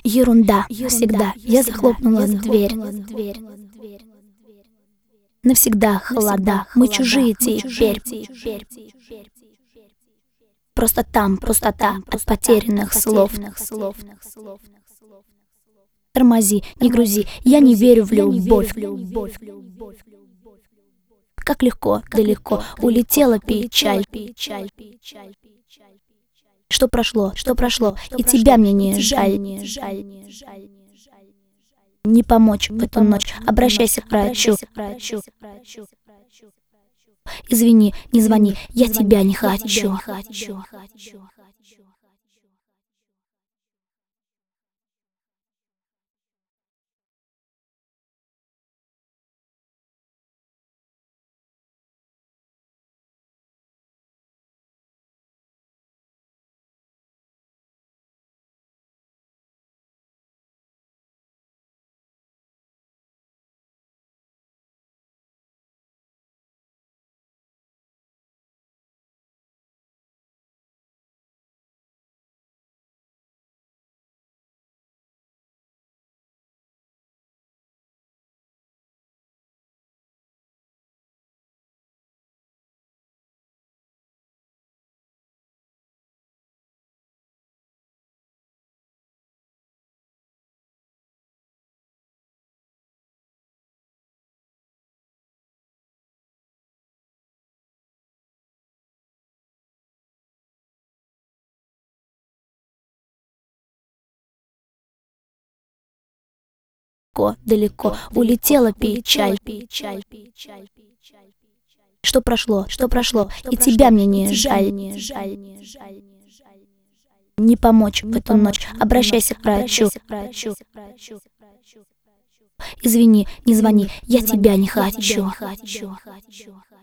Ерунда, всегда. Я захлопнула дверь. Навсегда холода, мы чужие теперь. Просто там пустота от потерянных слов. Тормози, не грузи, я не верю в любовь. Как легко, далеко улетела печаль. Что прошло, и тебя мне не жаль. Не помочь в эту ночь, обращайся к врачу. Извини, не звони, я тебя не хочу. Далеко улетела печаль. Что прошло, и тебя мне не жаль. Не помочь в эту ночь, обращайся к врачу. Извини, не звони, я тебя не хочу.